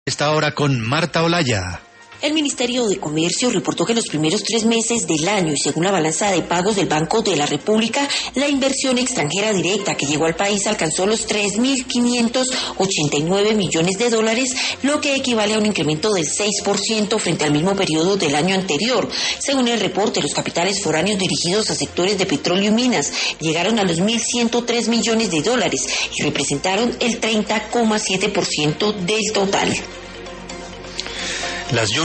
Esta hora con Marta Olaya. El Ministerio de Comercio reportó que en los primeros 3 meses del año y según la balanza de pagos del Banco de la República, la inversión extranjera directa que llegó al país alcanzó los 3.589 millones de dólares, lo que equivale a un incremento del 6% frente al mismo periodo del año anterior. Según el reporte, los capitales foráneos dirigidos a sectores de petróleo y minas llegaron a los 1.103 millones de dólares y representaron el 30,7% del total.